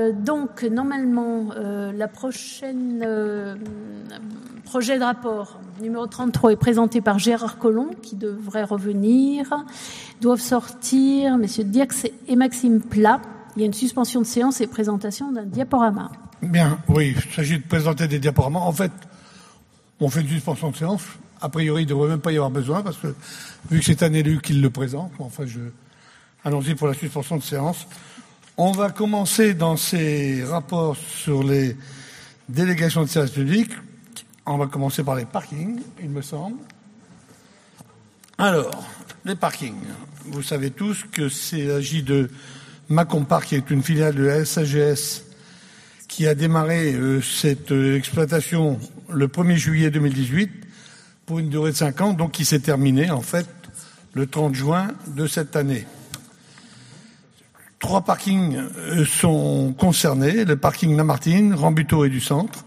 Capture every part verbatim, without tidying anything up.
euh, donc, normalement, euh, la prochaine euh, projet de rapport numéro trente-trois est présenté par Gérard Collomb, qui devrait revenir. Doivent sortir messieurs Diax et Maxime Plat. Il y a une suspension de séance et présentation d'un diaporama. Bien, oui, il s'agit de présenter des diaporamas. En fait, on fait une suspension de séance. A priori, il ne devrait même pas y avoir besoin, parce que vu que c'est un élu qui le présente, enfin, je... allons-y pour la suspension de séance. On va commencer dans ces rapports sur les délégations de services publics. On va commencer par les parkings, il me semble. Alors, les parkings. Vous savez tous que c'est l'agit de Macompark, qui est une filiale de la S A G S, qui a démarré euh, cette euh, exploitation le premier juillet deux mille dix-huit pour une durée de cinq ans, donc qui s'est terminée en fait le trente juin de cette année. Trois parkings euh, sont concernés, le parking Lamartine, Rambuteau et du Centre.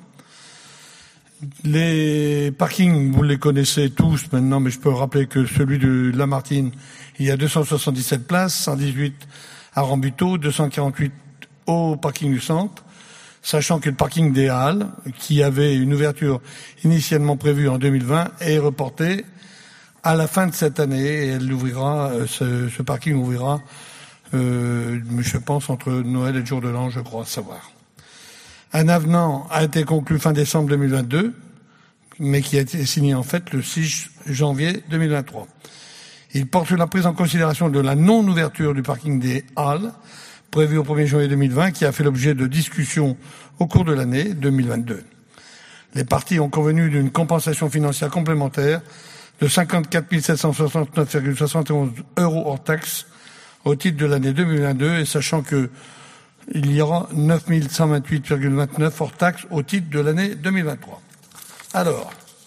Les parkings, vous les connaissez tous maintenant, mais je peux rappeler que celui de Lamartine, il y a deux cent soixante-dix-sept places, cent dix-huit à Rambuteau, deux cent quarante-huit au parking du Centre, sachant que le parking des Halles, qui avait une ouverture initialement prévue en deux mille vingt, est reporté à la fin de cette année, et elle ouvrira, ce, ce parking ouvrira, euh, je pense, entre Noël et le jour de l'an, je crois savoir. Un avenant a été conclu fin décembre deux mille vingt-deux, mais qui a été signé en fait le six janvier deux mille vingt-trois. Il porte sur la prise en considération de la non-ouverture du parking des Halles, prévue au premier janvier deux mille vingt, qui a fait l'objet de discussions au cours de l'année deux mille vingt-deux. Les parties ont convenu d'une compensation financière complémentaire de cinquante-quatre mille sept cent soixante-neuf virgule soixante et onze euros hors taxes au titre de l'année deux mille vingt-deux, et sachant que il y aura neuf mille cent vingt-huit virgule vingt-neuf hors taxes au titre de l'année deux mille vingt-trois. Alors,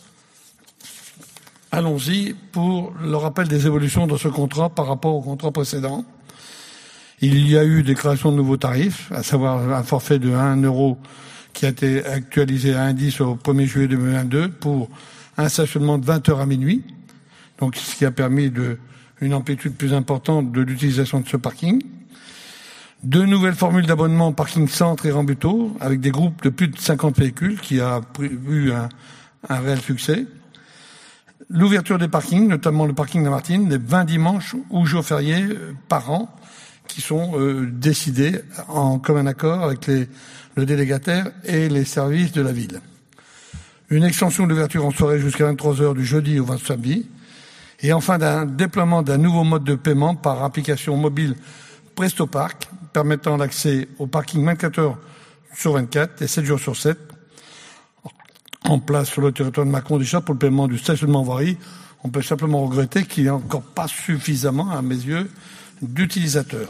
allons-y pour le rappel des évolutions dans ce contrat par rapport au contrat précédent. Il y a eu des créations de nouveaux tarifs, à savoir un forfait de un euro qui a été actualisé à un dix au premier juillet deux mille vingt-deux pour un stationnement de vingt heures à minuit, donc ce qui a permis de, une amplitude plus importante de l'utilisation de ce parking. Deux nouvelles formules d'abonnement parking Centre et Rambuteau, avec des groupes de plus de cinquante véhicules, qui a eu un, un réel succès. L'ouverture des parkings, notamment le parking Lamartine, les vingt dimanches ou jours fériés par an, qui sont euh, décidés en commun accord avec les, le délégataire et les services de la ville. Une extension de l'ouverture en soirée jusqu'à vingt-trois heures du jeudi au vingt samedi. Et enfin, d'un déploiement d'un nouveau mode de paiement par application mobile Prestopark, permettant l'accès au parking vingt-quatre heures sur vingt-quatre et sept jours sur sept, en place sur le territoire de Macron déjà pour le paiement du stationnement voirie. On peut simplement regretter qu'il n'y ait encore pas suffisamment, à mes yeux, d'utilisateurs.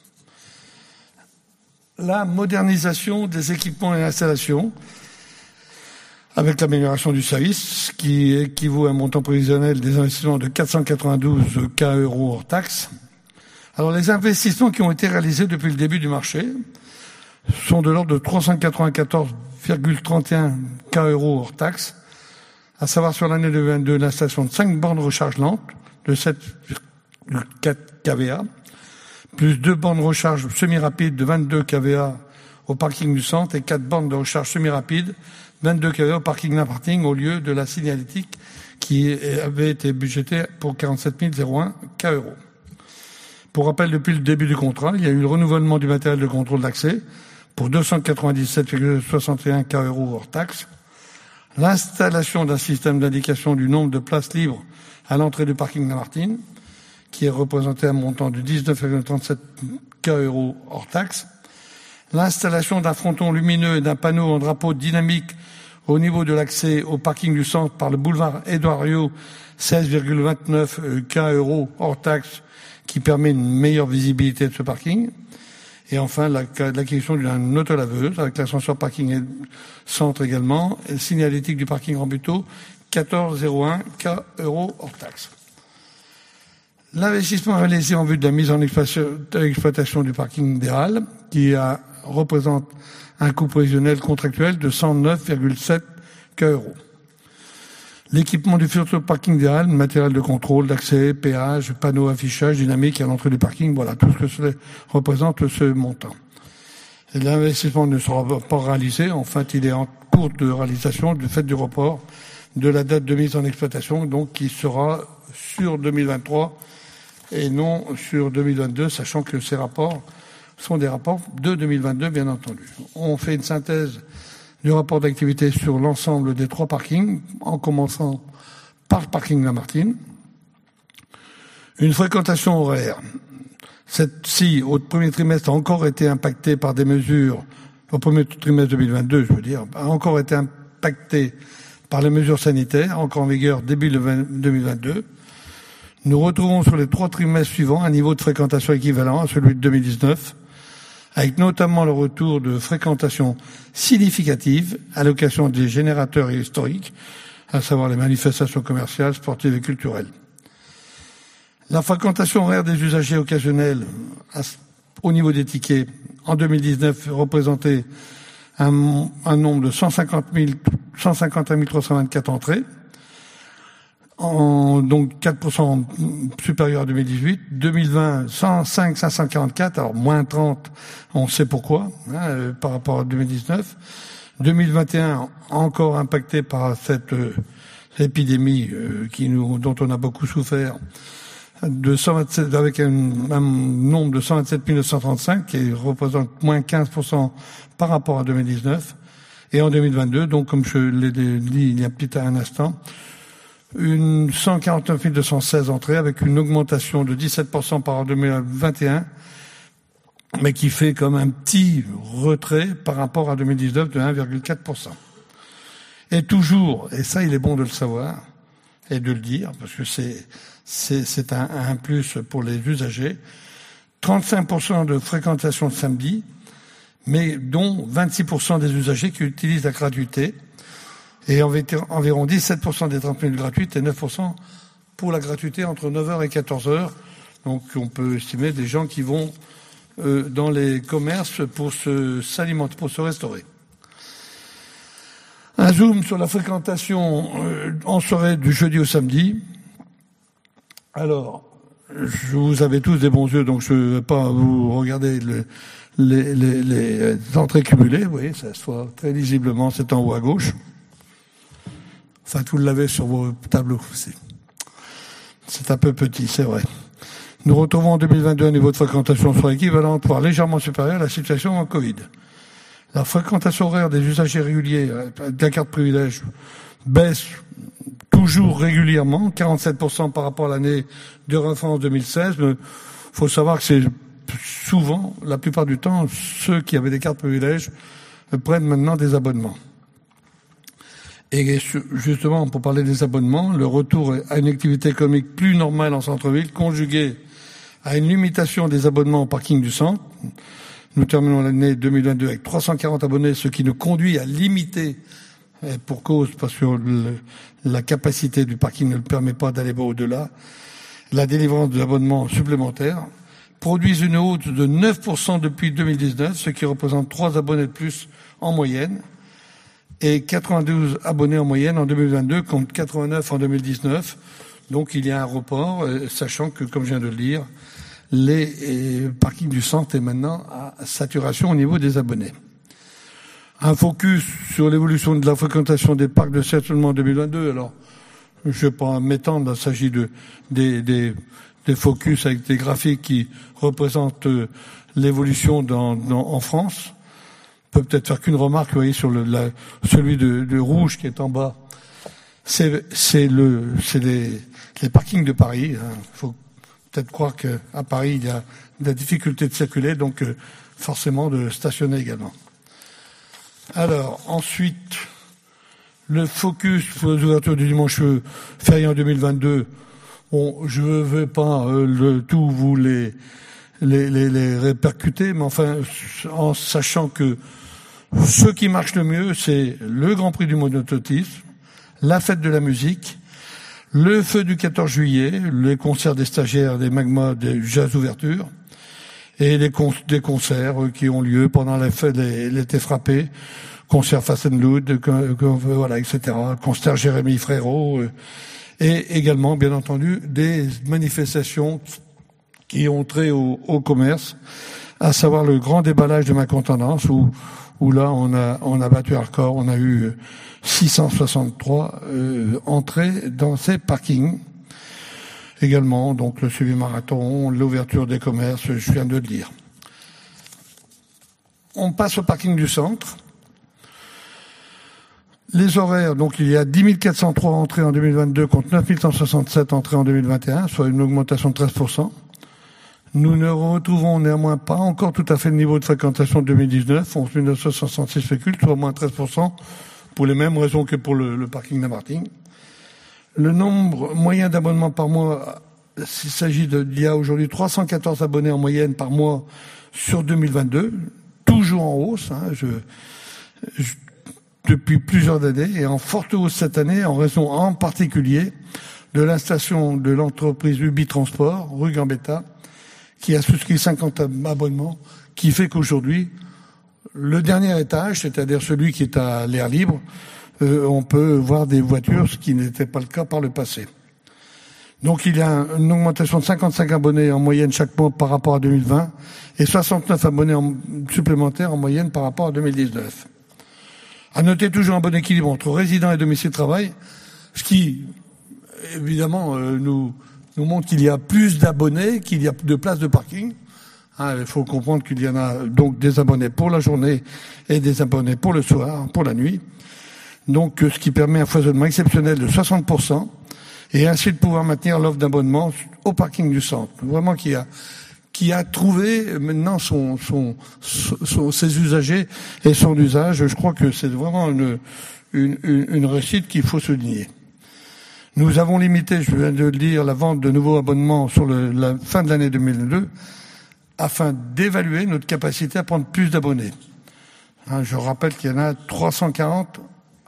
La modernisation des équipements et installations, avec l'amélioration du service, qui équivaut à un montant prévisionnel des investissements de quatre cent quatre-vingt-douze K euros hors taxes. Alors, les investissements qui ont été réalisés depuis le début du marché sont de l'ordre de trois cent quatre-vingt-quatorze virgule trente et un K euros hors taxes, à savoir sur l'année deux mille vingt-deux, l'installation de cinq bornes de recharge lente de sept virgule quatre K V A, plus deux bornes de recharge semi-rapides de vingt-deux K V A au parking du Centre et quatre bornes de recharge semi-rapides vingt-deux K V A au parking Lamartine au lieu de la signalétique qui avait été budgétée pour quarante-sept mille un K euros. Pour rappel, depuis le début du contrat, il y a eu le renouvellement du matériel de contrôle d'accès pour deux cent quatre-vingt-dix-sept virgule soixante et un K euros hors taxes, l'installation d'un système d'indication du nombre de places libres à l'entrée du parking Lamartine, qui est représenté à un montant de dix-neuf virgule trente-sept K euros hors taxes, l'installation d'un fronton lumineux et d'un panneau en drapeau dynamique au niveau de l'accès au parking du Centre par le boulevard Édouard Herriot, seize virgule vingt-neuf K euros hors taxes, qui permet une meilleure visibilité de ce parking. Et enfin, l'acquisition d'une autolaveuse avec l'ascenseur parking et Centre également, et le signalétique du parking Rambuteau, quatorze virgule zéro un K euros hors taxes. L'investissement réalisé en vue de la mise en exploitation du parking des Halles, qui a, représente un coût prévisionnel contractuel de cent neuf virgule sept K euros. L'équipement du futur parking des Halles, matériel de contrôle, d'accès, péage, panneaux, affichage, dynamique à l'entrée du parking, voilà tout ce que cela représente ce montant. L'investissement ne sera pas réalisé. En fait, il est en cours de réalisation du fait du report de la date de mise en exploitation, donc qui sera sur deux mille vingt-trois et non sur deux mille vingt-deux, sachant que ces rapports sont des rapports de deux mille vingt-deux, bien entendu. On fait une synthèse du rapport d'activité sur l'ensemble des trois parkings, en commençant par le parking Lamartine. Une fréquentation horaire. Cette-ci, au premier trimestre, a encore été impactée par des mesures, au premier trimestre deux mille vingt-deux, je veux dire, a encore été impactée par les mesures sanitaires, encore en vigueur début deux mille vingt-deux. Nous retrouvons sur les trois trimestres suivants un niveau de fréquentation équivalent à celui de deux mille dix-neuf, avec notamment le retour de fréquentation significative à l'occasion des générateurs historiques, à savoir les manifestations commerciales, sportives et culturelles. La fréquentation horaire des usagers occasionnels au niveau des tickets en deux mille dix-neuf représentait un, un nombre de cent cinquante mille, cent cinquante et un mille trois cent vingt-quatre entrées, en, donc quatre pour cent supérieur à deux mille dix-huit. deux mille vingt, cent cinq cinq cent quarante-quatre, alors moins trente, on sait pourquoi, hein, euh, par rapport à deux mille dix-neuf. deux mille vingt et un, encore impacté par cette euh, épidémie euh, qui nous, dont on a beaucoup souffert, de cent vingt-sept, avec un, un nombre de cent vingt-sept mille neuf cent trente-cinq, qui représente moins quinze pour cent par rapport à deux mille dix-neuf. Et en deux mille vingt-deux, donc comme je l'ai dit il y a petit un instant, une cent quarante-neuf mille deux cent seize entrées, avec une augmentation de dix-sept pour cent par rapport à deux mille vingt et un, mais qui fait comme un petit retrait par rapport à deux mille dix-neuf de un virgule quatre pour cent. Et toujours, et ça il est bon de le savoir et de le dire, parce que c'est c'est, c'est un, un plus pour les usagers, trente-cinq pour cent de fréquentation de samedi, mais dont vingt-six pour cent des usagers qui utilisent la gratuité, et environ dix-sept pour cent des trente minutes gratuites et neuf pour cent pour la gratuité entre neuf heures et quatorze heures. Donc on peut estimer des gens qui vont euh, dans les commerces pour se s'alimenter, pour se restaurer. Un zoom sur la fréquentation euh, en soirée du jeudi au samedi. Alors, je, vous avez tous des bons yeux, donc je ne vais pas vous regarder le, les, les, les entrées cumulées. Vous voyez, ça se voit très lisiblement, c'est en haut à gauche. Enfin, vous l'avez sur vos tableaux aussi. C'est un peu petit, c'est vrai. Nous retrouvons en deux mille vingt-deux un niveau de fréquentation soit équivalent, voire légèrement supérieur à la situation en Covid. La fréquentation horaire des usagers réguliers de la carte privilège baisse toujours régulièrement, quarante-sept pour cent par rapport à l'année de référence deux mille seize. Il faut savoir que c'est souvent, la plupart du temps, ceux qui avaient des cartes privilèges prennent maintenant des abonnements. Et justement, pour parler des abonnements, le retour à une activité économique plus normale en centre-ville, conjugué à une limitation des abonnements au parking du centre. Nous terminons l'année deux mille vingt-deux avec trois cent quarante abonnés, ce qui nous conduit à limiter, pour cause, parce que le, la capacité du parking ne le permet pas d'aller au-delà, la délivrance d'abonnements supplémentaires, produisent une hausse de neuf pour cent depuis deux mille dix-neuf, ce qui représente trois abonnés de plus en moyenne, et quatre-vingt-douze abonnés en moyenne en deux mille vingt-deux contre quatre-vingt-neuf en deux mille dix-neuf. Donc il y a un report, sachant que, comme je viens de le dire, les parkings du centre est maintenant à saturation au niveau des abonnés. Un focus sur l'évolution de la fréquentation des parcs de stationnement en deux mille vingt-deux. Alors, je ne vais pas m'étendre, il s'agit de, des, des, des focus avec des graphiques qui représentent l'évolution dans, dans, en France. On peut peut-être faire qu'une remarque, vous voyez, sur le, la, celui de, de rouge qui est en bas. C'est, c'est le, c'est les, les parkings de Paris. Il hein. faut peut-être croire qu'à Paris, il y a de la difficulté de circuler, donc euh, forcément de stationner également. Alors, ensuite, le focus sur les ouvertures du dimanche férié en deux mille vingt-deux. Bon, je ne vais pas euh, le, tout vous les, les, les, les répercuter, mais enfin, en sachant que ce qui marche le mieux, c'est le Grand Prix du monototisme, la fête de la musique, le feu du quatorze juillet, les concerts des stagiaires, des magmas, des jazz ouvertures, et les con- des concerts qui ont lieu pendant la fête, les, l'été frappé, concert Fast and Loud, voilà, et cetera, concert Jérémy Frérot, et également, bien entendu, des manifestations qui ont trait au, au commerce, à savoir le grand déballage de ma contendance, où, où là, on a, on a battu un record, on a eu six cent soixante-trois euh, entrées dans ces parkings. Également, donc, le suivi marathon, l'ouverture des commerces, je viens de le dire. On passe au parking du centre. Les horaires, donc il y a dix mille quatre cent trois entrées en deux mille vingt-deux contre neuf mille cent soixante-sept entrées en deux mille vingt et un, soit une augmentation de treize pour cent. Nous ne retrouvons néanmoins pas encore tout à fait le niveau de fréquentation de deux mille dix-neuf, onze mille neuf cent soixante-six véhicules, soit moins treize pour cent, pour les mêmes raisons que pour le, le parking Lamartine. Le nombre moyen d'abonnements par mois, s'il s'agit de, il y a aujourd'hui trois cent quatorze abonnés en moyenne par mois sur deux mille vingt-deux, toujours en hausse, hein, je, je depuis plusieurs années et en forte hausse cette année en raison en particulier de l'installation de l'entreprise Ubi Transport, rue Gambetta, qui a souscrit cinquante abonnements, qui fait qu'aujourd'hui, le dernier étage, c'est-à-dire celui qui est à l'air libre, euh, on peut voir des voitures, ce qui n'était pas le cas par le passé. Donc il y a une augmentation de cinquante-cinq abonnés en moyenne chaque mois par rapport à deux mille vingt et soixante-neuf abonnés en, supplémentaires en moyenne par rapport à deux mille dix-neuf. À noter toujours un bon équilibre entre résidents et domicile de travail, ce qui, évidemment, euh, nous, nous montre qu'il y a plus d'abonnés, qu'il y a de places de parking. Hein, il faut comprendre qu'il y en a donc des abonnés pour la journée et des abonnés pour le soir, pour la nuit. Donc, ce qui permet un foisonnement exceptionnel de soixante pour cent et ainsi de pouvoir maintenir l'offre d'abonnement au parking du centre. Vraiment qui a qui a trouvé maintenant son, son, son, ses usagers et son usage. Je crois que c'est vraiment une, une, une réussite qu'il faut souligner. Nous avons limité, je viens de le dire, la vente de nouveaux abonnements sur le, la fin de l'année deux mille deux afin d'évaluer notre capacité à prendre plus d'abonnés. Hein, je rappelle qu'il y en a trois cent quarante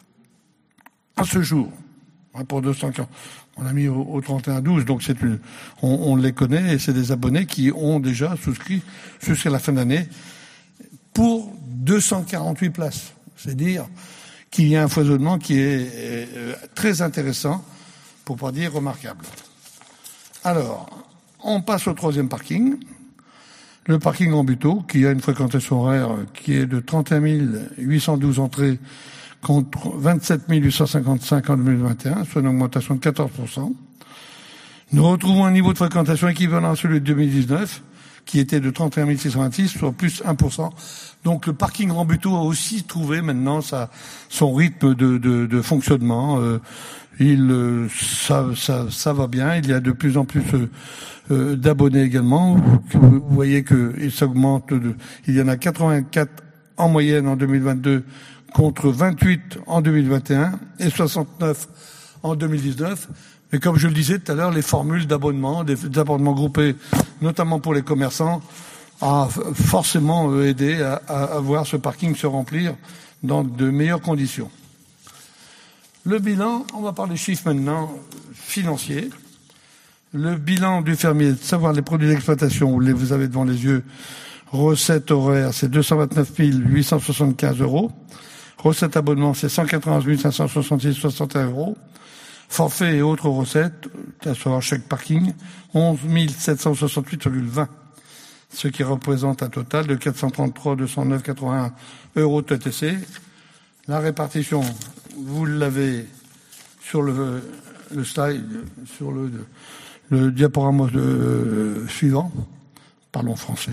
à ce jour, hein, pour deux cent quarante. On a mis au, au trente et un douze, donc c'est une, on, on les connaît et c'est des abonnés qui ont déjà souscrit jusqu'à la fin de l'année pour deux cent quarante-huit places. C'est dire qu'il y a un foisonnement qui est euh, très intéressant, pour pas dire remarquable. Alors, on passe au troisième parking, le parking Rambuteau, qui a une fréquentation horaire qui est de trente et un mille huit cent douze entrées contre vingt-sept mille huit cent cinquante-cinq en deux mille vingt et un, soit une augmentation de quatorze pour cent. Nous retrouvons un niveau de fréquentation équivalent à celui de deux mille dix-neuf, qui était de trente et un mille six cent vingt-six, soit plus un pour cent. Donc le parking Rambuteau a aussi trouvé maintenant sa, son rythme de, de, de fonctionnement. Euh, il, euh, ça, ça, ça va bien. Il y a de plus en plus euh, euh, d'abonnés également. Vous voyez qu'il s'augmente. De, il y en a quatre-vingt-quatre en moyenne en deux mille vingt-deux, contre vingt-huit en deux mille vingt et un et soixante-neuf en deux mille dix-neuf. Mais comme je le disais tout à l'heure, les formules d'abonnement, des abonnements groupés, notamment pour les commerçants, a forcément aidé à, à, à voir ce parking se remplir dans de meilleures conditions. Le bilan, on va parler chiffres maintenant financiers. Le bilan du fermier, de savoir les produits d'exploitation, vous, les, vous avez devant les yeux, recettes horaires, c'est deux cent vingt-neuf mille huit cent soixante-quinze euros. Recette abonnement, c'est cent quatre-vingt-onze mille cinq cent soixante-six virgule soixante et un euros. Forfait et autres recettes, à savoir chèque parking, onze mille sept cent soixante-huit virgule vingt. Ce qui représente un total de quatre cent trente-trois mille deux cent neuf virgule quatre-vingt-un euros T T C. La répartition, vous l'avez sur le, le slide, sur le, le diaporama de, euh, suivant. Parlons français.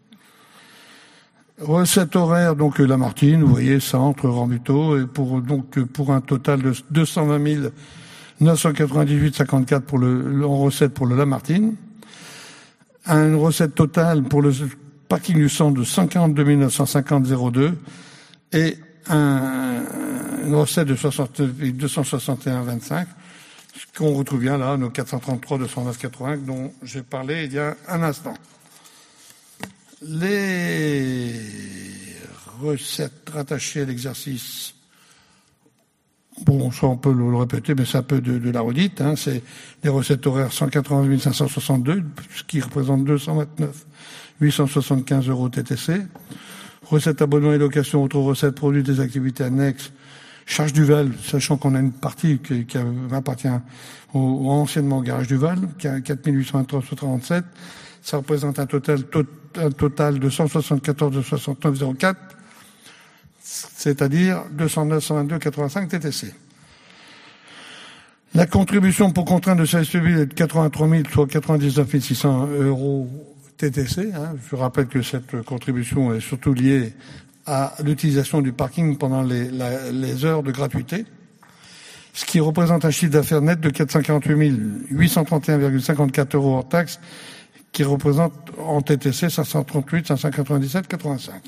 Recette horaire, donc Lamartine, vous voyez, centre, Rambuteau, et pour, donc, pour un total de deux cent vingt mille neuf cent quatre-vingt-dix-huit virgule cinquante-quatre pour le, en recette pour le Lamartine. Une recette totale pour le parking du centre de cent quarante-deux mille neuf cent cinquante virgule zéro deux et un, une recette de deux cent soixante et un virgule vingt-cinq, ce qu'on retrouve bien là, nos quatre cent trente-trois mille deux cent neuf virgule quatre-vingts dont j'ai parlé il y a un instant. Les recettes rattachées à l'exercice, bon, ça on peut le répéter, mais c'est un peu de, de la redite, hein, c'est des recettes horaires cent quatre-vingt mille cinq cent soixante-deux, ce qui représente deux cent vingt-neuf mille huit cent soixante-quinze euros T T C. Recettes abonnement et location, autres recettes produits des activités annexes, charge du Val, sachant qu'on a une partie qui, qui appartient au, au anciennement au garage du Val, qui a quatre mille huit cent vingt-trois virgule trente-sept. Ça représente un total tot, un total de cent soixante-quatorze virgule soixante-neuf zéro quatre, c'est-à-dire deux cent neuf virgule cent vingt-deux virgule quatre-vingt-cinq T T C. La contribution pour contrainte de service public est de quatre-vingt-trois mille, soit quatre-vingt-dix-neuf mille six cents euros T T C. Hein. Je rappelle que cette contribution est surtout liée à l'utilisation du parking pendant les, la, les heures de gratuité, ce qui représente un chiffre d'affaires net de quatre cent quarante-huit mille huit cent trente et un virgule cinquante-quatre euros hors taxes, qui représente en T T C cinq cent trente-huit, cinq cent quatre-vingt-dix-sept, quatre-vingt-cinq.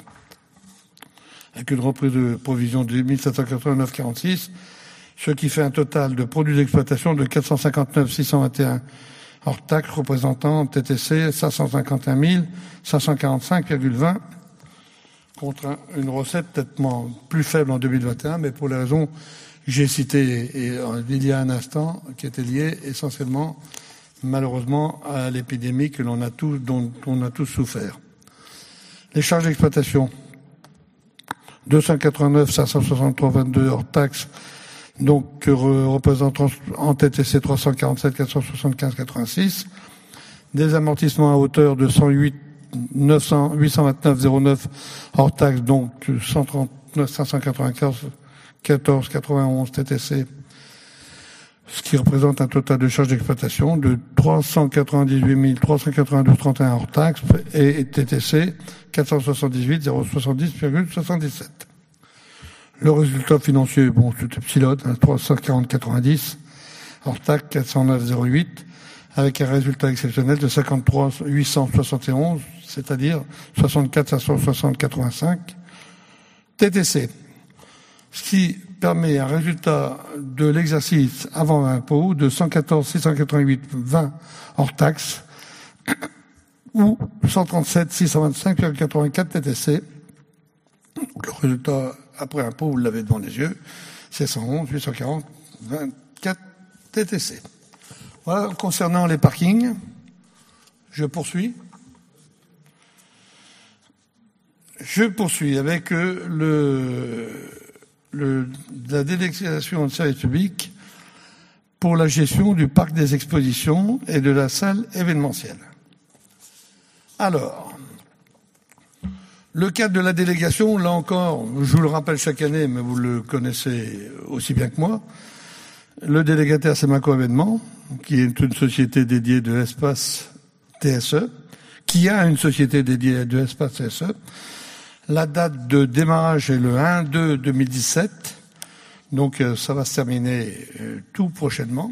Avec une reprise de provision de mille sept cent quatre-vingt-neuf virgule quarante-six, ce qui fait un total de produits d'exploitation de quatre cent cinquante-neuf mille six cent vingt et un hors taxes, représentant en T T C cinq cent cinquante et un mille cinq cent quarante-cinq virgule vingt, contre une recette peut-être plus faible en deux mille vingt et un, mais pour les raisons que j'ai citées et, il y a un instant, qui étaient liées essentiellement, malheureusement, à l'épidémie que l'on a tous, dont on a tous souffert. Les charges d'exploitation, deux cent quatre-vingt-neuf cinq cent soixante-trois virgule vingt-deux hors taxes, donc représentant en T T C trois cent quarante-sept quatre cent soixante-quinze virgule quatre-vingt-six, des amortissements à hauteur de cent huit huit cent vingt-neuf virgule zéro neuf hors taxe, donc cent trente-neuf cinq cent quatre-vingt-quatorze virgule quatre-vingt-onze T T C, ce qui représente un total de charges d'exploitation de trois cent quatre-vingt-dix-huit mille trois cent quatre-vingt-douze virgule trente et un hors taxe et T T C quatre cent soixante-dix-huit mille soixante-dix virgule soixante-dix-sept. Le résultat financier, bon, c'était Epsilon, hein, trois cent quarante virgule quatre-vingt-dix, hors taxe quatre cent neuf virgule zéro huit, avec un résultat exceptionnel de cinquante-trois mille huit cent soixante et onze, c'est-à-dire soixante-quatre mille cinq cent soixante virgule quatre-vingt-cinq T T C. Ce qui permet un résultat de l'exercice avant impôt de cent quatorze mille six cent quatre-vingt-huit virgule vingt hors taxe ou cent trente-sept mille six cent vingt-cinq virgule quatre-vingt-quatre T T C. Le résultat après impôt, vous l'avez devant les yeux, c'est cent onze mille huit cent quarante virgule vingt-quatre T T C. Voilà, concernant les parkings, je poursuis. Je poursuis avec le, le, la délégation de service public pour la gestion du parc des expositions et de la salle événementielle. Alors, le cadre de la délégation, là encore, je vous le rappelle chaque année, mais vous le connaissez aussi bien que moi, le délégataire c'est Maco Événements, qui est une société dédiée de espace T S E, qui a une société dédiée de espace T S E. La date de démarrage est le un deux deux mille dix-sept, donc euh, ça va se terminer euh, tout prochainement,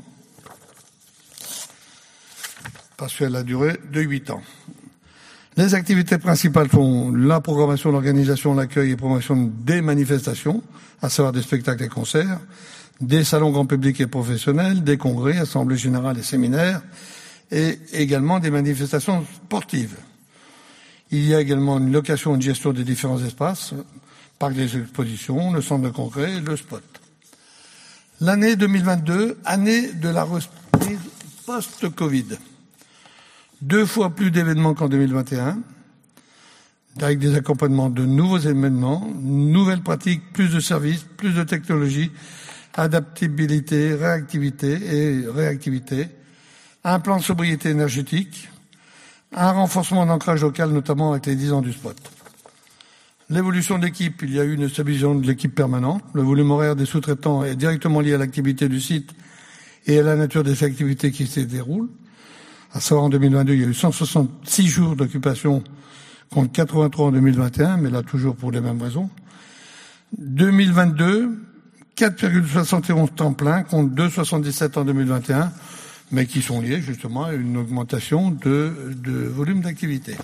parce qu'elle a duré de huit ans. Les activités principales sont la programmation, l'organisation, l'accueil et promotion des manifestations, à savoir des spectacles et concerts, des salons grand public et professionnels, des congrès, assemblées générales et séminaires, et également des manifestations sportives. Il y a également une location et une gestion des différents espaces, parc des expositions, le centre de congrès, le spot. L'année deux mille vingt-deux, année de la reprise post-Covid. Deux fois plus d'événements qu'en deux mille vingt et un, avec des accompagnements de nouveaux événements, nouvelles pratiques, plus de services, plus de technologies, adaptabilité, réactivité et réactivité, un plan de sobriété énergétique, un renforcement d'ancrage local, notamment avec les dix ans du spot. L'évolution de l'équipe, il y a eu une stabilisation de l'équipe permanente. Le volume horaire des sous-traitants est directement lié à l'activité du site et à la nature des activités qui s'y déroulent. À savoir, en deux mille vingt-deux, il y a eu cent soixante-six jours d'occupation contre quatre-vingt-trois en deux mille vingt et un, mais là toujours pour les mêmes raisons. deux mille vingt-deux, quatre virgule soixante et onze temps plein contre deux virgule soixante-dix-sept en deux mille vingt et un, mais qui sont liés justement à une augmentation de, de volume d'activité.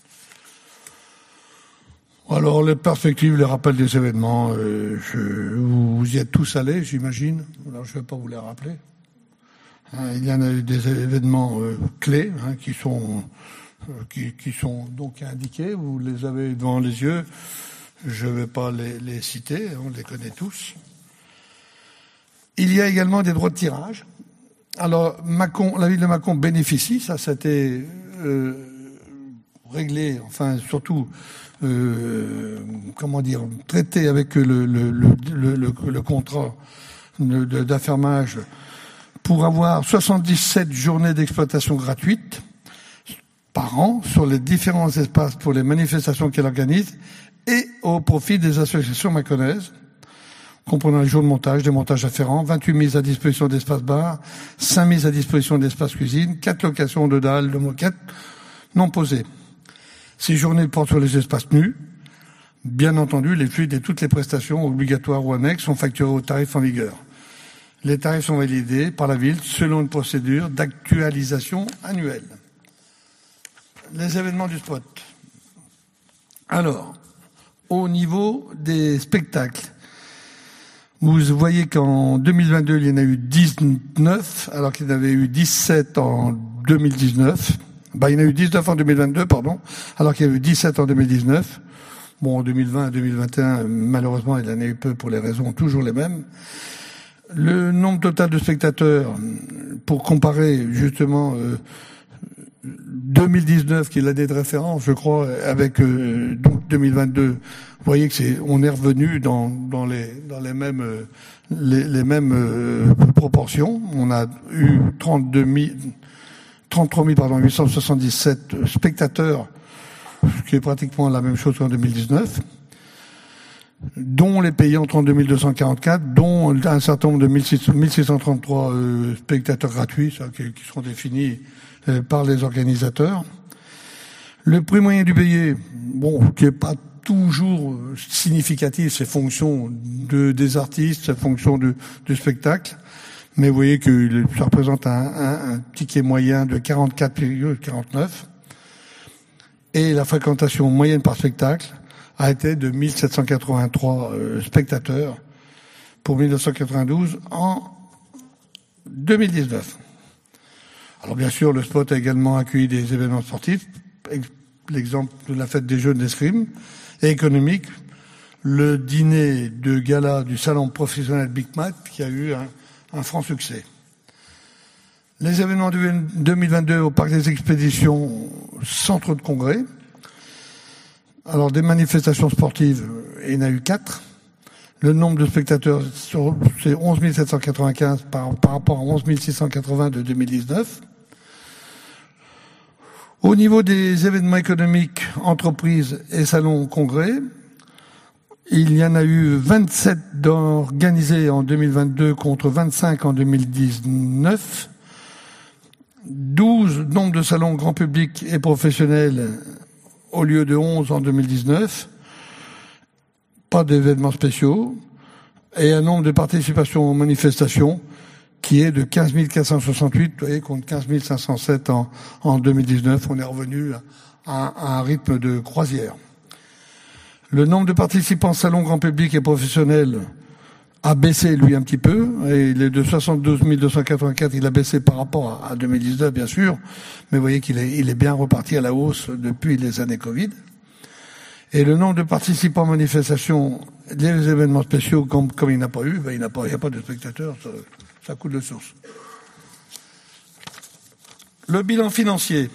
Alors, les perspectives, les rappels des événements, euh, je, vous y êtes tous allés, j'imagine. Alors, je ne vais pas vous les rappeler. Hein, il y en a eu des événements euh, clés hein, qui sont euh, qui, qui sont donc indiqués. Vous les avez devant les yeux. Je ne vais pas les, les citer, on les connaît tous. Il y a également des droits de tirage. Alors, Mâcon, la ville de Mâcon bénéficie, ça, ça a été euh, réglé, enfin, surtout, euh, comment dire, traité avec le, le, le, le, le, le contrat de, de, d'affermage pour avoir soixante-dix-sept journées d'exploitation gratuites par an sur les différents espaces pour les manifestations qu'elle organise et au profit des associations mâconnaises, comprenant les jours de montage, des montages afférents, vingt-huit mises à disposition d'espaces bars, cinq mises à disposition d'espaces cuisine, quatre locations de dalles, de moquettes non posées. Ces journées portent sur les espaces nus. Bien entendu, les fluides et toutes les prestations obligatoires ou annexes sont facturées aux tarifs en vigueur. Les tarifs sont validés par la ville selon une procédure d'actualisation annuelle. Les événements du spot. Alors, au niveau des spectacles, vous voyez qu'en deux mille vingt-deux, il y en a eu dix-neuf, alors qu'il y en avait eu dix-sept en deux mille dix-neuf. Bah, il y en a eu dix-neuf en deux mille vingt-deux, pardon, alors qu'il y a eu dix-sept en deux mille dix-neuf. Bon, en deux mille vingt et deux mille vingt et un, malheureusement, il y en a eu peu pour les raisons toujours les mêmes. Le nombre total de spectateurs, pour comparer justement euh, deux mille dix-neuf, qui est l'année de référence, je crois, avec euh, donc deux mille vingt-deux, vous voyez que c'est, on est revenu dans, dans les, dans les mêmes, euh, les, les mêmes euh, proportions. On a eu trente-deux mille, trente-trois mille, pardon, huit cent soixante-dix-sept spectateurs, ce qui est pratiquement la même chose qu'en deux mille dix-neuf, dont les payants trente-deux mille deux cent quarante-quatre, dont un certain nombre de mille six cent trente-trois euh, spectateurs gratuits, ça, qui, qui seront définis euh, par les organisateurs. Le prix moyen du billet, bon, qui est pas toujours significatif, c'est fonction de, des artistes, c'est fonction de, du spectacle, mais vous voyez que ça représente un, un, un ticket moyen de quarante-quatre virgule quarante-neuf, et la fréquentation moyenne par spectacle a été de mille sept cent quatre-vingt-trois euh, spectateurs pour mille neuf cent quatre-vingt-douze en deux mille dix-neuf. Alors bien sûr, le spot a également accueilli des événements sportifs, l'exemple de la fête des jeunes d'escrime, et économique, le dîner de gala du salon professionnel Big Mat, qui a eu un, un franc succès. Les événements de deux mille vingt-deux au Parc des Expéditions, centre de congrès. Alors, des manifestations sportives, il y en a eu quatre. Le nombre de spectateurs, c'est onze mille sept cent quatre-vingt-quinze par, par rapport à onze mille six cent quatre-vingts de deux mille dix-neuf. Au niveau des événements économiques, entreprises et salons congrès, il y en a eu vingt-sept d'organisés en deux mille vingt-deux contre vingt-cinq en deux mille dix-neuf. douze nombres de salons grand public et professionnels au lieu de onze en deux mille dix-neuf. Pas d'événements spéciaux. Et un nombre de participations aux manifestations qui est de quinze mille quatre cent soixante-huit, vous voyez, contre quinze mille cinq cent sept en, en deux mille dix-neuf. On est revenu à, à un rythme de croisière. Le nombre de participants salons grand public et professionnels a baissé, lui, un petit peu. Et il est de soixante-douze mille deux cent quatre-vingt-quatre, il a baissé par rapport à, à deux mille dix-neuf, bien sûr. Mais vous voyez qu'il est, il est bien reparti à la hausse depuis les années Covid. Et le nombre de participants aux manifestations, les événements spéciaux, comme, comme il n'a pas eu, ben il n'a pas, il n'y a pas de spectateurs, ça, ça coule de source. Le bilan financier.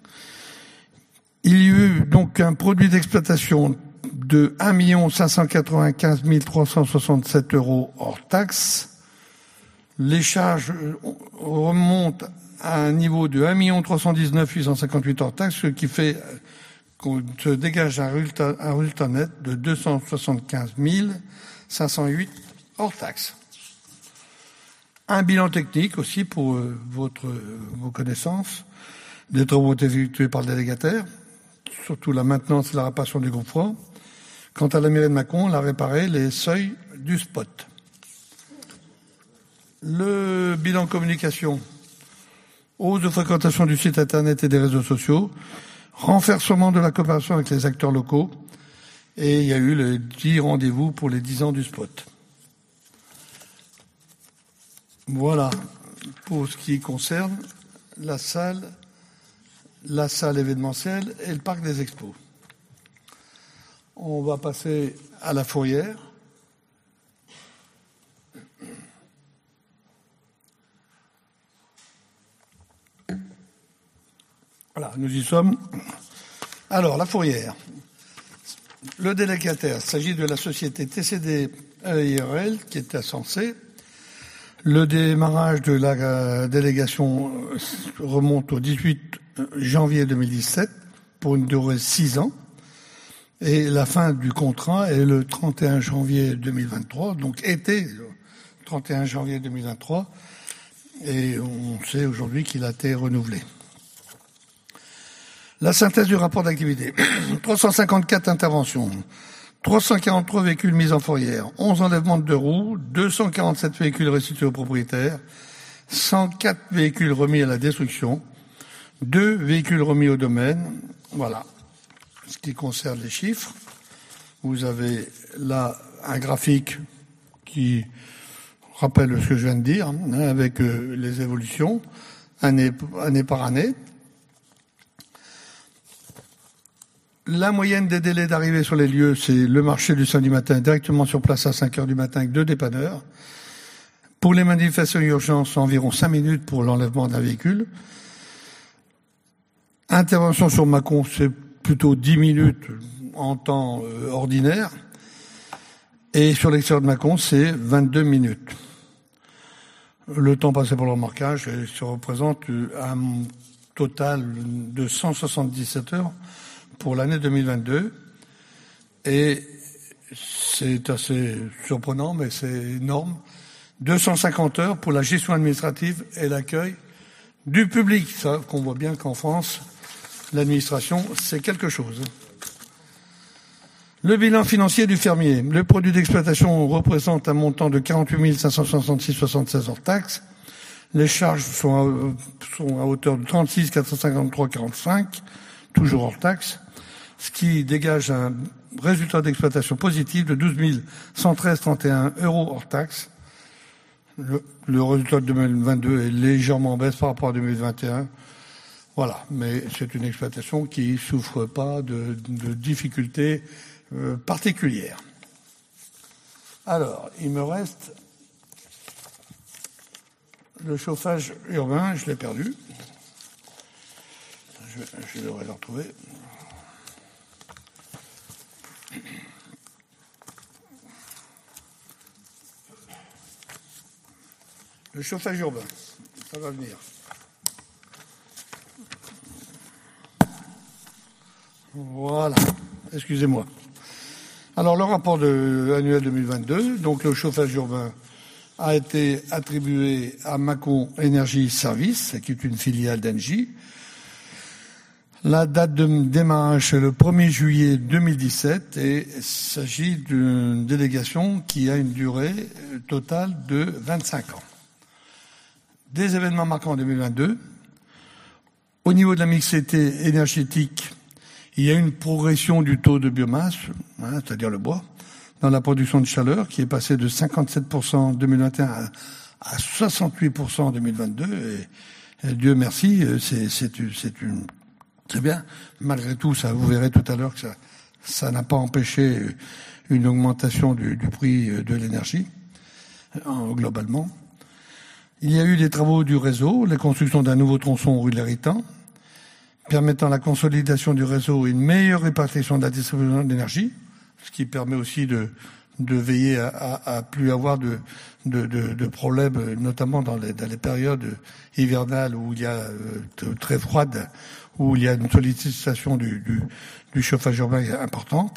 Il y a eu donc un produit d'exploitation de un million cinq cent quatre-vingt-quinze mille trois cent soixante-sept euros hors taxes. Les charges remontent à un niveau de un million trois cent dix-neuf mille huit cent cinquante-huit hors taxes, ce qui fait qu'on se dégage un résultat, un résultat net de deux cent soixante-quinze mille cinq cent huit hors taxes. Un bilan technique aussi pour euh, votre, euh, vos connaissances. Des travaux ont été effectués par le délégataire, surtout la maintenance et la réparation du groupe froid. Quant à la mairie de Mâcon, elle a réparé les seuils du spot. Le bilan communication. Hausse de fréquentation du site internet et des réseaux sociaux. Renforcement de la coopération avec les acteurs locaux. Et il y a eu les dix rendez-vous pour les dix ans du spot. Voilà pour ce qui concerne la salle, la salle événementielle et le parc des expos. On va passer à la fourrière. Voilà, nous y sommes. Alors, la fourrière. Le délégataire, il s'agit de la société T C D E I R L qui est censée. Le démarrage de la délégation remonte au dix-huit janvier deux mille dix-sept pour une durée de six ans. Et la fin du contrat est le trente et un janvier deux mille vingt-trois, donc été trente et un janvier deux mille vingt-trois. Et on sait aujourd'hui qu'il a été renouvelé. La synthèse du rapport d'activité. trois cent cinquante-quatre interventions, trois cent quarante-trois véhicules mis en fourrière, onze enlèvements de deux roues, deux cent quarante-sept véhicules restitués aux propriétaires, cent quatre véhicules remis à la destruction, deux véhicules remis au domaine. Voilà. Ce qui concerne les chiffres, vous avez là un graphique qui rappelle ce que je viens de dire, hein, avec euh, les évolutions, année, année par année. La moyenne des délais d'arrivée sur les lieux, c'est le marché du samedi matin, directement sur place à cinq heures du matin avec deux dépanneurs. Pour les manifestations d'urgence, environ cinq minutes pour l'enlèvement d'un véhicule. Intervention sur Mâcon, c'est plutôt dix minutes en temps euh, ordinaire. Et sur l'extérieur de Mâcon, c'est vingt-deux minutes. Le temps passé pour le remorquage se représente un total de cent soixante-dix-sept heures pour l'année deux mille vingt-deux. Et c'est assez surprenant, mais c'est énorme. deux cent cinquante heures pour la gestion administrative et l'accueil du public. Ça, qu'on voit bien qu'en France, l'administration, c'est quelque chose. Le bilan financier du fermier. Le produit d'exploitation représente un montant de quarante-huit mille cinq cent soixante-six virgule soixante-seize hors taxes. Les charges sont à, sont à hauteur de trente-six mille quatre cent cinquante-trois virgule quarante-cinq, toujours hors taxes, ce qui dégage un résultat d'exploitation positif de douze mille cent treize virgule trente et un euros hors taxes. Le, le résultat de deux mille vingt-deux est légèrement en baisse par rapport à deux mille vingt et un. Voilà, mais c'est une exploitation qui souffre pas de, de difficultés euh, particulières. Alors, il me reste le chauffage urbain, je l'ai perdu. Je, je devrais le retrouver. Le chauffage urbain, ça va venir. Voilà, excusez-moi. Alors, le rapport de, annuel deux mille vingt-deux, donc le chauffage urbain a été attribué à Mâcon Énergie Service, qui est une filiale d'Engie. La date de démarrage, c'est le premier juillet deux mille dix-sept et il s'agit d'une délégation qui a une durée totale de vingt-cinq ans. Des événements marquants en deux mille vingt-deux. Au niveau de la mixité énergétique, il y a une progression du taux de biomasse, hein, c'est-à-dire le bois, dans la production de chaleur, qui est passé de cinquante-sept pour cent en deux mille vingt et un à soixante-huit pour cent en deux mille vingt-deux. Et, et Dieu merci, c'est, c'est, c'est une, c'est bien. Malgré tout, ça, vous verrez tout à l'heure que ça, ça n'a pas empêché une augmentation du, du prix de l'énergie, euh, globalement. Il y a eu des travaux du réseau, la construction d'un nouveau tronçon rue de l'Héritant, permettant la consolidation du réseau et une meilleure répartition de la distribution d'énergie, ce qui permet aussi de, de veiller à, à, à plus avoir de, de, de, de problèmes, notamment dans les, dans les périodes hivernales où il y a euh, très froide, où il y a une sollicitation du, du, du chauffage urbain importante.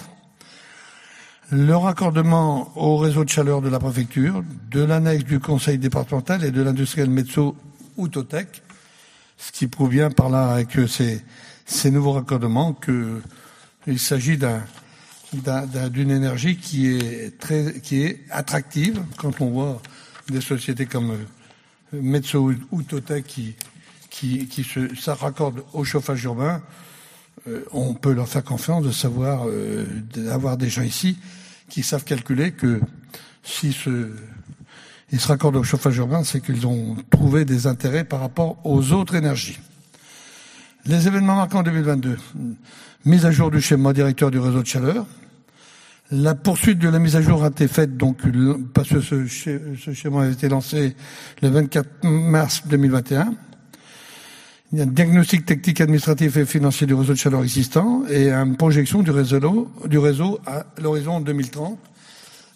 Le raccordement au réseau de chaleur de la préfecture, de l'annexe du conseil départemental et de l'industriel Metso Outotec, ce qui prouve bien par là avec ces, ces nouveaux raccordements qu'il s'agit d'un, d'un, d'un, d'une énergie qui est très, qui est attractive quand on voit des sociétés comme Metso Outotec qui, qui, qui se, ça raccorde au chauffage urbain. Euh, on peut leur faire confiance de savoir, euh, d'avoir des gens ici qui savent calculer que si ce, ils se raccordent au chauffage urbain, c'est qu'ils ont trouvé des intérêts par rapport aux autres énergies. Les événements marquants en deux mille vingt-deux. Mise à jour du schéma directeur du réseau de chaleur. La poursuite de la mise à jour a été faite, donc, parce que ce, ce schéma a été lancé le vingt-quatre mars deux mille vingt et un. Il y a un diagnostic technique, administratif et financier du réseau de chaleur existant et une projection du réseau, du réseau à l'horizon deux mille trente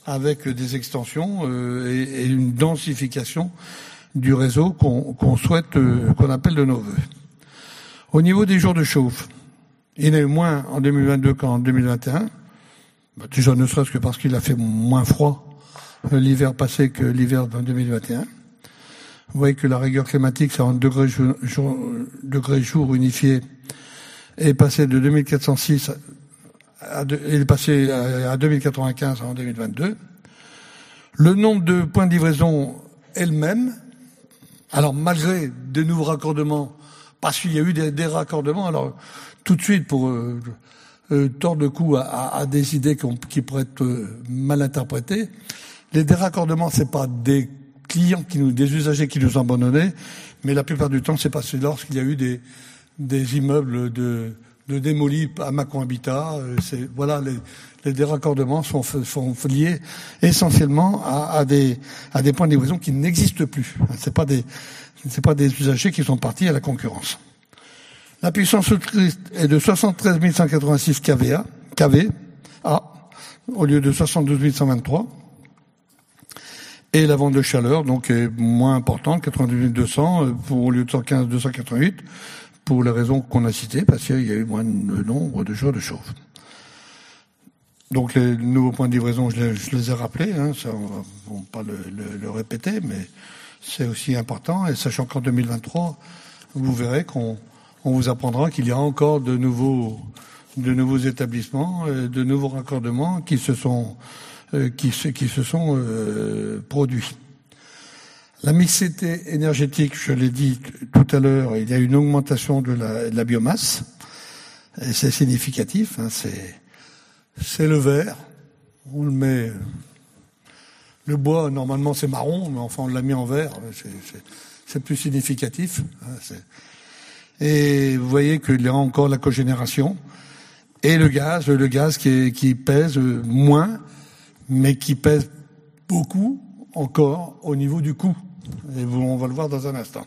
avec des extensions euh, et, et une densification du réseau qu'on, qu'on souhaite, euh, qu'on appelle de nos voeux. Au niveau des jours de chauffe, il y en a eu moins en deux mille vingt-deux qu'en deux mille vingt et un. Bah, déjà ne serait-ce que parce qu'il a fait moins froid euh, l'hiver passé que l'hiver de deux mille vingt et un. Vous voyez que la rigueur climatique, c'est en degrés jour, jour, degrés jour unifié, est passé de deux mille quatre cent six à, de, est passé à, à deux mille quatre-vingt-quinze en deux mille vingt-deux. Le nombre de points de livraison est le même. Alors malgré de nouveaux raccordements, parce qu'il y a eu des, des raccordements, alors tout de suite pour euh, euh, tordre le cou à, à, à des idées qui pourraient être euh, mal interprétées, les déraccordements, c'est pas des clients qui nous, des usagers qui nous ont abandonnés, mais la plupart du temps, c'est passé lorsqu'il y a eu des, des immeubles de, de démolis à Mâcon Habitat. C'est, voilà, les, les déraccordements sont, sont liés essentiellement à, à des, à des points de livraison qui n'existent plus. C'est pas des, c'est pas des usagers qui sont partis à la concurrence. La puissance souscrite est de soixante-treize mille cent quatre-vingt-six K V A, K V A, au lieu de soixante-douze mille cent vingt-trois. Et la vente de chaleur, donc, est moins importante, quatre-vingt-douze mille deux cents, pour, au lieu de cent quinze, deux cent quatre-vingt-huit, pour les raisons qu'on a citées, parce qu'il y a eu moins de nombre de jours de chauffe. Donc, les nouveaux points de livraison, je les, je les ai rappelés, hein, ça, on va, on va pas le, le, le répéter, mais c'est aussi important, et sachant qu'en deux mille vingt-trois, vous verrez qu'on on vous apprendra qu'il y a encore de nouveaux, de nouveaux établissements, de nouveaux raccordements qui se sont Euh, qui, se, qui se sont euh, produits. La mixité énergétique, je l'ai dit t- tout à l'heure, il y a une augmentation de la, de la biomasse, et c'est significatif, hein, c'est, c'est le vert, on le met, le bois normalement c'est marron, mais enfin on l'a mis en vert, c'est, c'est, c'est plus significatif. Hein, c'est, et vous voyez qu'il y a encore la cogénération, et le gaz, le gaz qui, est, qui pèse moins, mais qui pèse beaucoup encore au niveau du coût. Et vous, on va le voir dans un instant.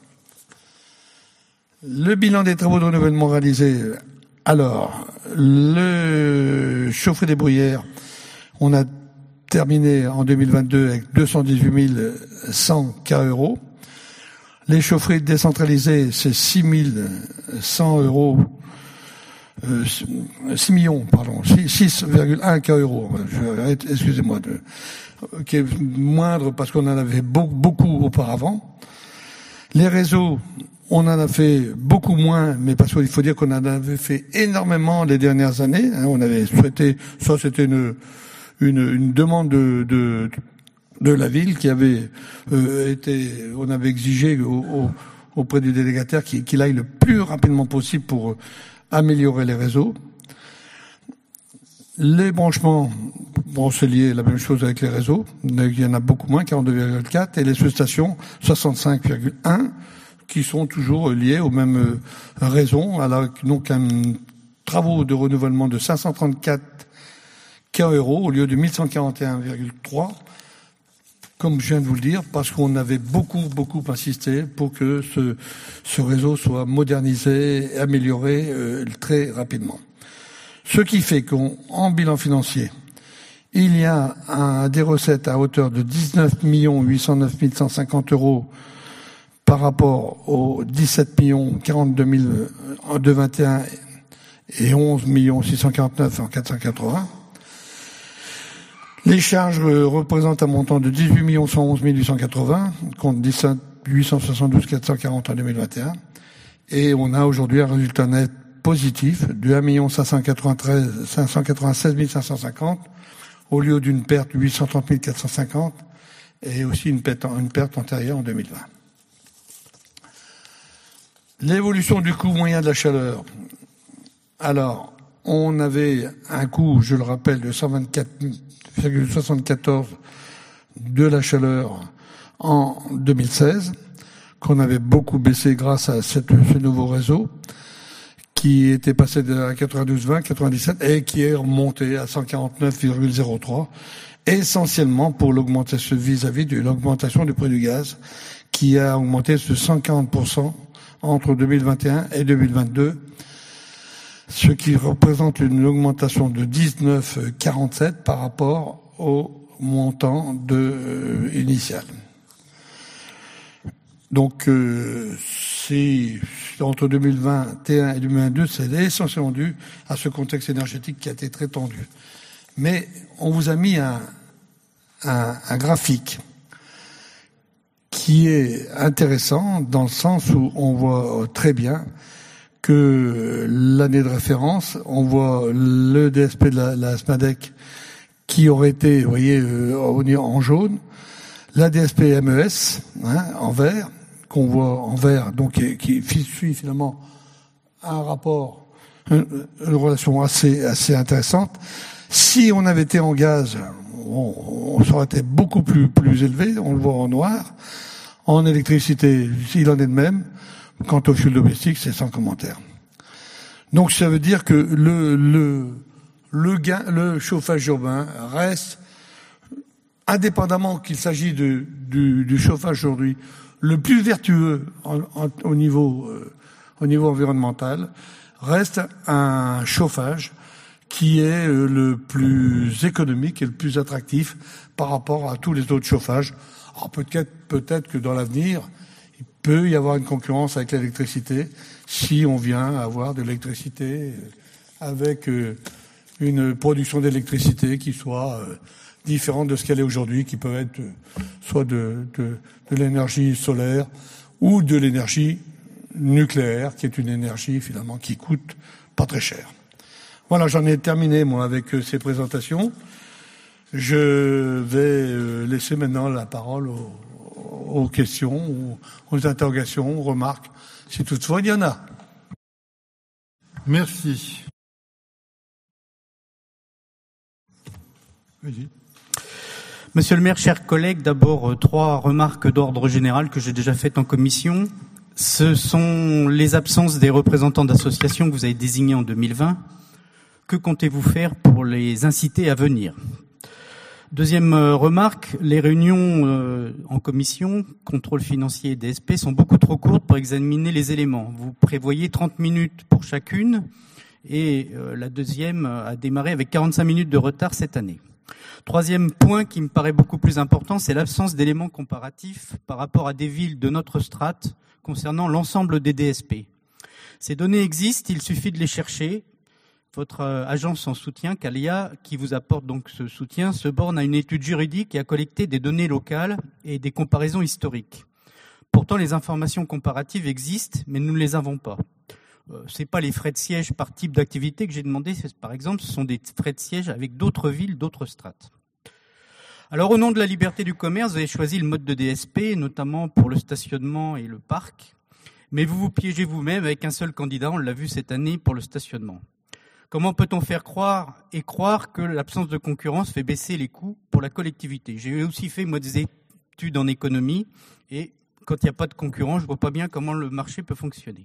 Le bilan des travaux de renouvellement réalisés. Alors, le chaufferie des bruyères, on a terminé en deux mille vingt-deux avec deux cent dix-huit mille cent K euros. Les chaufferies décentralisées, c'est six mille cent euros. Euh, six millions, pardon, six virgule un K euros, je, excusez-moi, de, qui est moindre parce qu'on en avait beaucoup, beaucoup auparavant. Les réseaux, on en a fait beaucoup moins, mais parce qu'il faut dire qu'on en avait fait énormément les dernières années. Hein, on avait souhaité, ça c'était une, une, une demande de, de, de la ville qui avait euh, été, on avait exigé au, au, auprès du délégataire qu'il, qu'il aille le plus rapidement possible pour améliorer les réseaux. Les branchements, bon, c'est lié la même chose avec les réseaux. Il y en a beaucoup moins, quarante-deux virgule quatre, et les sous-stations, soixante-cinq virgule un, qui sont toujours liés aux mêmes raisons. Alors, donc, un travaux de renouvellement de cinq cent trente-quatre K euros au lieu de mille cent quarante et un virgule trois, comme je viens de vous le dire, parce qu'on avait beaucoup, beaucoup insisté pour que ce, ce réseau soit modernisé et amélioré euh, très rapidement. Ce qui fait qu'en bilan financier, il y a un, des recettes à hauteur de dix-neuf millions huit cent neuf mille cent cinquante euros par rapport aux dix-sept millions quarante-deux mille en deux mille vingt et un et onze millions six cent quarante-neuf en quatre cent quatre-vingts. Les charges représentent un montant de dix-huit millions cent onze mille huit cent quatre-vingts contre dix-sept millions huit cent soixante-douze mille quatre cent quarante en deux mille vingt et un. Et on a aujourd'hui un résultat net positif de un million cinq cent quatre-vingt-seize mille cinq cent cinquante au lieu d'une perte de huit cent trente mille quatre cent cinquante et aussi une perte, une perte antérieure en deux mille vingt. L'évolution du coût moyen de la chaleur. Alors, on avait un coût, je le rappelle, de cent vingt-quatre virgule soixante-quatorze de la chaleur en deux mille seize, qu'on avait beaucoup baissé grâce à cette, ce nouveau réseau, qui était passé de quatre-vingt-douze vingt, quatre-vingt-dix-sept, et qui est remonté à cent quarante-neuf virgule zéro trois, essentiellement pour l'augmentation vis-à-vis de l'augmentation du prix du gaz, qui a augmenté de cent quarante pour cent entre deux mille vingt et un et deux mille vingt-deux, ce qui représente une augmentation de dix-neuf virgule quarante-sept par rapport au montant de, euh, initial. Donc, euh, c'est entre deux mille vingt et un et deux mille vingt-deux, c'est essentiellement dû à ce contexte énergétique qui a été très tendu. Mais on vous a mis un, un, un graphique qui est intéressant dans le sens où on voit très bien que l'année de référence, on voit le D S P de la, la SMADEC qui aurait été, vous voyez, euh, en jaune, la D S P M E S hein, en vert, qu'on voit en vert, donc qui, qui suit finalement un rapport, une, une relation assez assez intéressante. Si on avait été en gaz, on, on aurait été beaucoup plus plus élevé, on le voit en noir. En électricité, il en est de même. Quant au fioul domestique, c'est sans commentaire. Donc ça veut dire que le le le gain, le chauffage urbain reste, indépendamment qu'il s'agit de du, du chauffage aujourd'hui, le plus vertueux en, en, au niveau euh, au niveau environnemental, reste un chauffage qui est euh, le plus économique et le plus attractif par rapport à tous les autres chauffages. Alors peut-être peut-être que dans l'avenir, il peut y avoir une concurrence avec l'électricité si on vient avoir de l'électricité avec euh, une production d'électricité qui soit euh, différente de ce qu'elle est aujourd'hui, qui peut être euh, soit de, de, de l'énergie solaire ou de l'énergie nucléaire, qui est une énergie finalement qui coûte pas très cher. Voilà, j'en ai terminé moi avec euh, ces présentations. Je vais euh, laisser maintenant la parole aux, aux questions, aux, aux interrogations, aux remarques, si toutefois il y en a. Merci. Vas-y. Monsieur le maire, chers collègues, d'abord trois remarques d'ordre général que j'ai déjà faites en commission. Ce sont les absences des représentants d'associations que vous avez désignés en deux mille vingt. Que comptez-vous faire pour les inciter à venir ? Deuxième remarque, les réunions euh, en commission, contrôle financier et D S P, sont beaucoup trop courtes pour examiner les éléments. Vous prévoyez trente minutes pour chacune et euh, la deuxième a démarré avec quarante-cinq minutes de retard cette année. Troisième point qui me paraît beaucoup plus important, c'est l'absence d'éléments comparatifs par rapport à des villes de notre strate concernant l'ensemble des D S P. Ces données existent, il suffit de les chercher. Votre agence en soutien, Calia, qui vous apporte donc ce soutien, se borne à une étude juridique et à collecter des données locales et des comparaisons historiques. Pourtant, les informations comparatives existent, mais nous ne les avons pas. Euh, c'est pas les frais de siège par type d'activité que j'ai demandé, c'est, par exemple, ce sont des frais de siège avec d'autres villes, d'autres strates. Alors, au nom de la liberté du commerce, vous avez choisi le mode de D S P, notamment pour le stationnement et le parc, mais vous vous piégez vous-même avec un seul candidat, on l'a vu cette année pour le stationnement. Comment peut-on faire croire et croire que l'absence de concurrence fait baisser les coûts pour la collectivité ? J'ai aussi fait moi des études en économie et quand il n'y a pas de concurrence, je ne vois pas bien comment le marché peut fonctionner.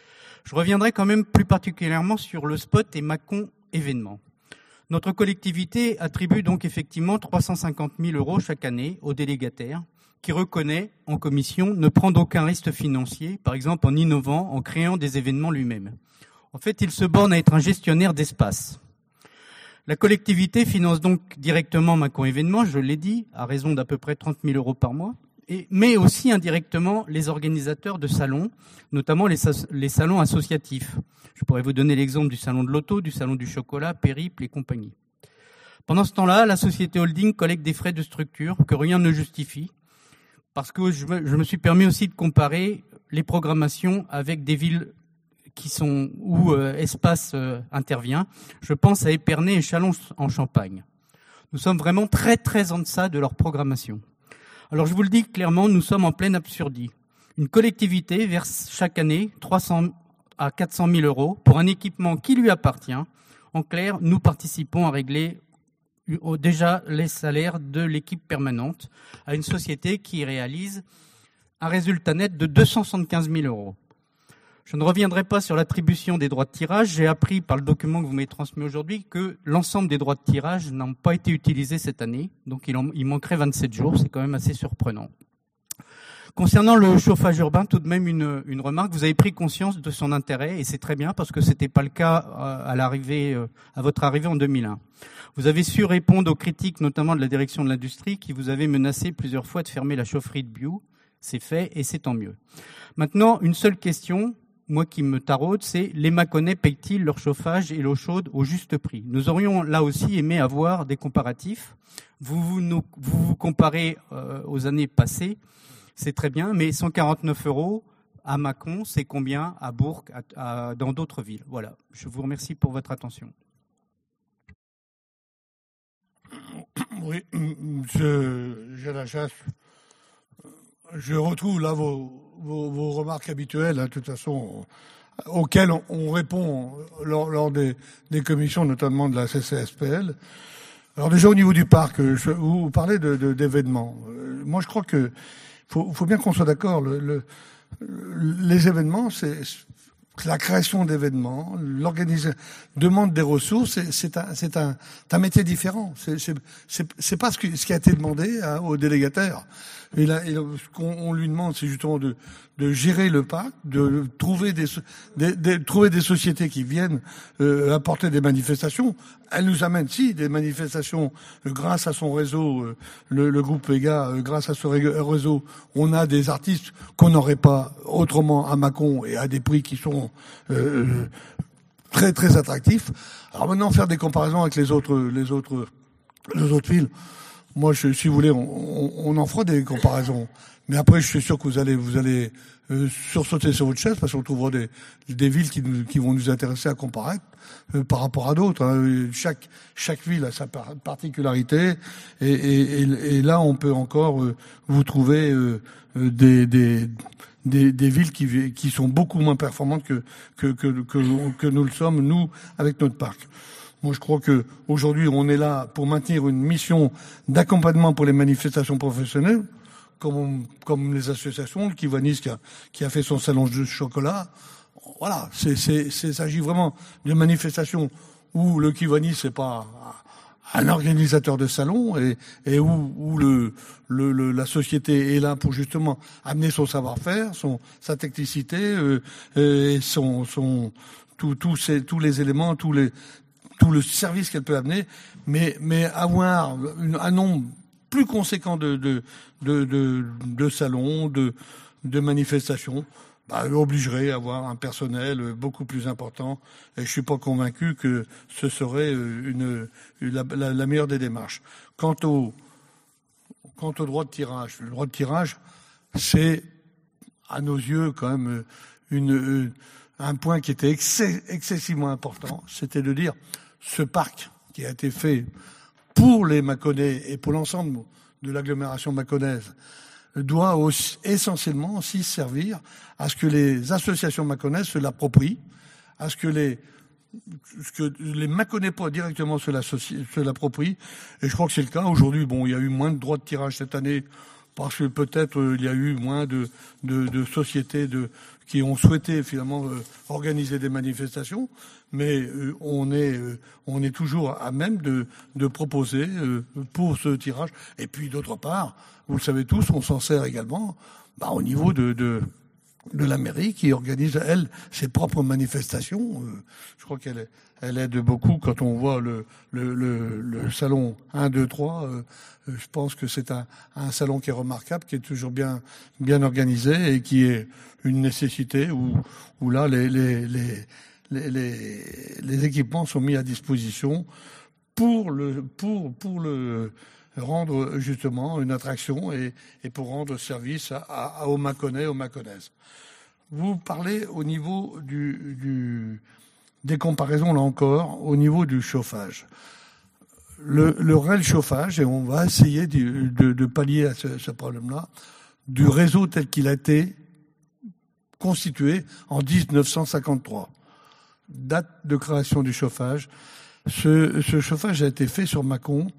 Je reviendrai quand même plus particulièrement sur le spot et Macon événement. Notre collectivité attribue donc effectivement trois cent cinquante mille euros chaque année aux délégataires qui reconnaît en commission ne prendre aucun risque financier, par exemple en innovant, en créant des événements lui-même. En fait, il se borne à être un gestionnaire d'espace. La collectivité finance donc directement Macon Événement, je l'ai dit, à raison d'à peu près trente mille euros par mois, et, mais aussi indirectement les organisateurs de salons, notamment les, les salons associatifs. Je pourrais vous donner l'exemple du salon de l'auto, du salon du chocolat, Périple et compagnie. Pendant ce temps-là, la société holding collecte des frais de structure que rien ne justifie, parce que je me, je me suis permis aussi de comparer les programmations avec des villes qui sont où euh, Espace euh, intervient. Je pense à Épernay et Châlons en Champagne. Nous sommes vraiment très très en deçà de leur programmation. Alors je vous le dis clairement, nous sommes en pleine absurdie. Une collectivité verse chaque année trois cents à quatre cent mille euros pour un équipement qui lui appartient. En clair, nous participons à régler déjà les salaires de l'équipe permanente à une société qui réalise un résultat net de deux cent soixante-quinze mille euros. Je ne reviendrai pas sur l'attribution des droits de tirage. J'ai appris par le document que vous m'avez transmis aujourd'hui que l'ensemble des droits de tirage n'ont pas été utilisés cette année. Donc il, en, il manquerait vingt-sept jours. C'est quand même assez surprenant. Concernant le chauffage urbain, tout de même une, une remarque. Vous avez pris conscience de son intérêt et c'est très bien parce que c'était pas le cas à l'arrivée, à votre arrivée en deux mille un. Vous avez su répondre aux critiques, notamment de la direction de l'industrie, qui vous avait menacé plusieurs fois de fermer la chaufferie de Biou. C'est fait et c'est tant mieux. Maintenant, une seule question, moi qui me taraude, c'est les Mâconnais payent-ils leur chauffage et l'eau chaude au juste prix? Nous aurions là aussi aimé avoir des comparatifs. Vous vous, nous, vous, vous comparez euh, aux années passées, c'est très bien, mais cent quarante-neuf euros à Mâcon, c'est combien à Bourg, à, à, dans d'autres villes? Voilà, je vous remercie pour votre attention. Oui, j'ai la chasse. Je retrouve là vos, vos, vos remarques habituelles, hein, de toute façon, auxquelles on, on répond lors, lors des, des commissions, notamment de la C C S P L. Alors déjà au niveau du parc, je, vous parlez de, de, d'événements. Euh, moi, je crois que faut, faut bien qu'on soit d'accord. Le, le, les événements, c'est la création d'événements, l'organisation, demande des ressources, c'est, c'est un, c'est un, un métier différent. C'est, c'est, c'est, c'est pas ce qui, ce qui a été demandé hein, au délégataire. Et là, et là, ce qu'on on lui demande, c'est justement de, de gérer le parc, de trouver des, des, des trouver des sociétés qui viennent euh, apporter des manifestations. Elle nous amène, si, des manifestations euh, grâce à son réseau, euh, le, le groupe Vega, euh, grâce à ce réseau, on a des artistes qu'on n'aurait pas autrement à Mâcon et à des prix qui sont euh, très très attractifs. Alors maintenant, faire des comparaisons avec les autres les autres les autres villes. Moi, je, si vous voulez, on, on, on en fera des comparaisons. Mais après, je suis sûr que vous allez, vous allez euh, sursauter sur votre chaise parce qu'on trouvera des, des villes qui, nous, qui vont nous intéresser à comparer euh, par rapport à d'autres. Hein. Chaque, chaque ville a sa particularité, et, et, et, et là, on peut encore euh, vous trouver euh, des, des, des, des villes qui, qui sont beaucoup moins performantes que, que, que, que, que nous le sommes, nous, avec notre parc. Moi, je crois que aujourd'hui, on est là pour maintenir une mission d'accompagnement pour les manifestations professionnelles, comme, comme les associations, le Kiwanis qui a, qui a fait son salon de chocolat. Voilà, c'est, c'est, c'est, s'agit vraiment de manifestations où le Kiwanis c'est pas un organisateur de salon et, et où, où le, le, le, la société est là pour justement amener son savoir-faire, son, sa technicité, euh, et son, son, tous, tous ces, tous les éléments, tous les, tout le service qu'elle peut amener, mais, mais avoir une, un nombre plus conséquent de, de, de, de, de salons, de, de manifestations, bah, obligerait à avoir un personnel beaucoup plus important. Et je suis pas convaincu que ce serait une, une la, la, la meilleure des démarches. Quant au, quant au droit de tirage, le droit de tirage, c'est, à nos yeux, quand même, une, une un point qui était excès, excessivement important, c'était de dire ce parc qui a été fait pour les Mâconnais et pour l'ensemble de l'agglomération mâconnaise doit aussi, essentiellement aussi servir à ce que les associations mâconnaises se l'approprient, à ce que les ce que les Mâconnais pas directement se, se l'approprient. Et je crois que c'est le cas. Aujourd'hui, bon, il y a eu moins de droits de tirage cette année parce que peut-être euh, il y a eu moins de, de, de sociétés de, qui ont souhaité finalement euh, organiser des manifestations, mais euh, on est euh, on est toujours à même de, de proposer euh, pour ce tirage. Et puis d'autre part, vous le savez tous, on s'en sert également bah, au niveau de, de de la mairie qui organise, elle, ses propres manifestations. Euh, je crois qu'elle est, elle aide beaucoup quand on voit le, le, le, le salon un, deux, trois. Euh, je pense que c'est un, un salon qui est remarquable, qui est toujours bien, bien organisé et qui est une nécessité où, où là, les, les, les, les, les, les équipements sont mis à disposition pour le, pour, pour le, rendre justement une attraction et, et pour rendre service à, à, aux Mâconnais, aux Mâconnaises. Vous parlez au niveau du, du, des comparaisons, là encore, au niveau du chauffage. Le, le réel chauffage, et on va essayer de, de, de pallier à ce, ce problème-là, du réseau tel qu'il a été constitué en dix-neuf cent cinquante-trois. Date de création du chauffage. Ce, ce chauffage a été fait sur Mâcon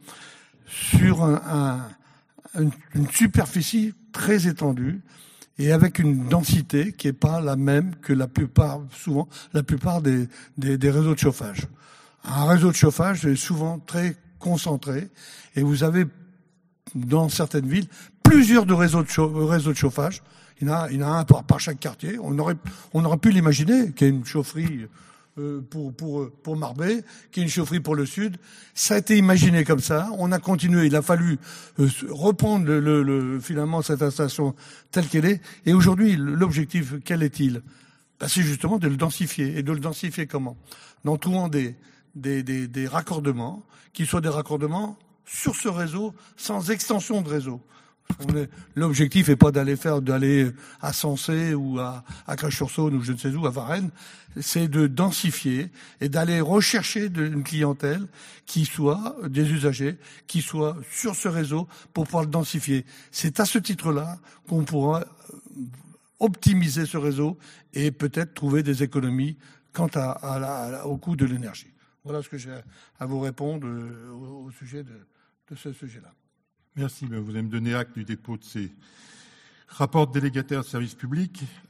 sur un, un, une, une superficie très étendue et avec une densité qui n'est pas la même que la plupart, souvent, la plupart des, des, des réseaux de chauffage. Un réseau de chauffage est souvent très concentré et vous avez, dans certaines villes, plusieurs de réseaux de, chau- réseaux de chauffage. Il y en a, il y en a un par, par chaque quartier. On aurait, on aurait pu l'imaginer, qu'il y ait une chaufferie euh, pour, pour, pour Marbais, qu'il y ait une chaufferie pour le Sud. Ça a été imaginé comme ça. On a continué. Il a fallu euh, reprendre le, le, le, finalement cette installation telle qu'elle est. Et aujourd'hui, l'objectif, quel est-il? Ben, c'est justement de le densifier. Et de le densifier comment? En trouvant des, des, des, des raccordements, qui soient des raccordements sur ce réseau, sans extension de réseau. L'objectif n'est pas d'aller faire, d'aller à Sensé ou à, à Crèche-sur-Saône ou je ne sais où, à Varennes, c'est de densifier et d'aller rechercher une clientèle qui soit, des usagers, qui soit sur ce réseau pour pouvoir le densifier. C'est à ce titre-là qu'on pourra optimiser ce réseau et peut-être trouver des économies quant à, à la, à la, au coût de l'énergie. Voilà ce que j'ai à vous répondre au, au sujet de, de ce sujet-là. Merci. Vous allez me donner acte du dépôt de ces rapports de délégataires de services publics.